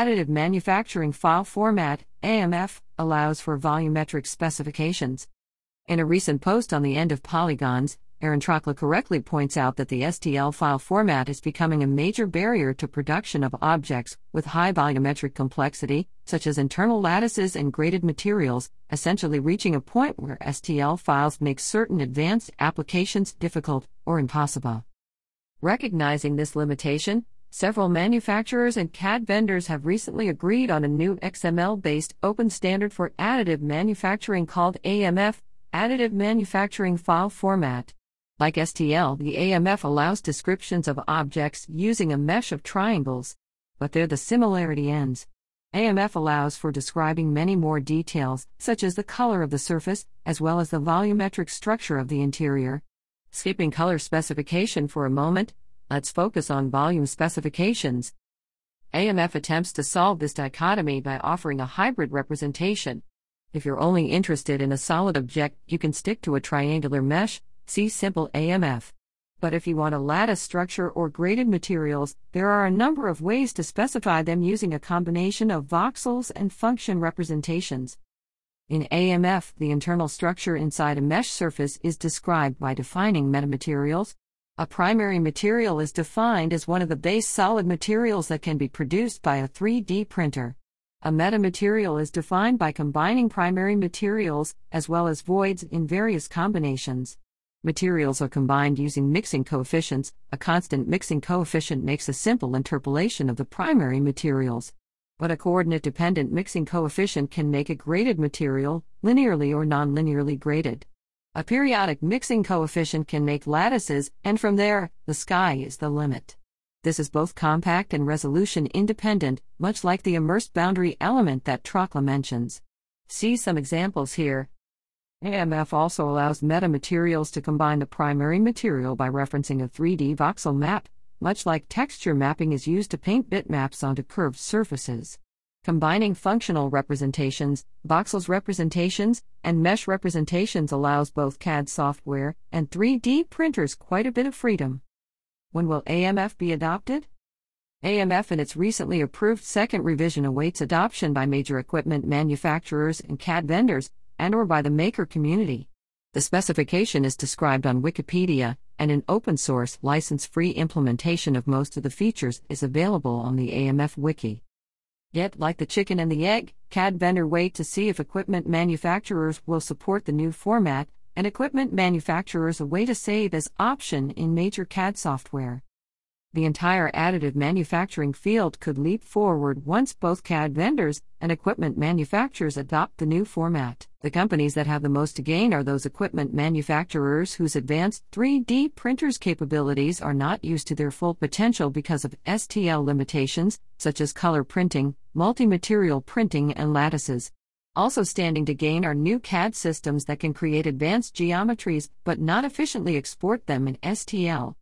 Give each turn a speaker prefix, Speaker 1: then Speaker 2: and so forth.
Speaker 1: Additive Manufacturing File Format, AMF, allows for volumetric specifications. In a recent post on the end of polygons, Aaron Trocla correctly points out that the STL file format is becoming a major barrier to production of objects with high volumetric complexity, such as internal lattices and graded materials, essentially reaching a point where STL files make certain advanced applications difficult or impossible. Recognizing this limitation, several manufacturers and CAD vendors have recently agreed on a new XML-based open standard for additive manufacturing called AMF, Additive Manufacturing File Format. Like STL, the AMF allows descriptions of objects using a mesh of triangles. But there the similarity ends. AMF allows for describing many more details, such as the color of the surface, as well as the volumetric structure of the interior. Skipping color specification for a moment, let's focus on volume specifications. AMF attempts to solve this dichotomy by offering a hybrid representation. If you're only interested in a solid object, you can stick to a triangular mesh, see simple AMF. But if you want a lattice structure or graded materials, there are a number of ways to specify them using a combination of voxels and function representations. In AMF, the internal structure inside a mesh surface is described by defining metamaterials. A primary material is defined as one of the base solid materials that can be produced by a 3D printer. A metamaterial is defined by combining primary materials, as well as voids in various combinations. Materials are combined using mixing coefficients. A constant mixing coefficient makes a simple interpolation of the primary materials. But a coordinate-dependent mixing coefficient can make a graded material, linearly or non-linearly graded. A periodic mixing coefficient can make lattices, and from there, the sky is the limit. This is both compact and resolution independent, much like the immersed boundary element that Trocla mentions. See some examples here. AMF also allows metamaterials to combine the primary material by referencing a 3D voxel map, much like texture mapping is used to paint bitmaps onto curved surfaces. Combining functional representations, voxels representations, and mesh representations allows both CAD software and 3D printers quite a bit of freedom. When will AMF be adopted? AMF in its recently approved second revision awaits adoption by major equipment manufacturers and CAD vendors, and/or by the maker community. The specification is described on Wikipedia, and an open-source, license-free implementation of most of the features is available on the AMF wiki. Yet, like the chicken and the egg, CAD vendor wait to see if equipment manufacturers will support the new format, and equipment manufacturers await a save as option in major CAD software. The entire additive manufacturing field could leap forward once both CAD vendors and equipment manufacturers adopt the new format. The companies that have the most to gain are those equipment manufacturers whose advanced 3D printers capabilities are not used to their full potential because of STL limitations, such as color printing, multi-material printing, and lattices. Also standing to gain are new CAD systems that can create advanced geometries but not efficiently export them in STL.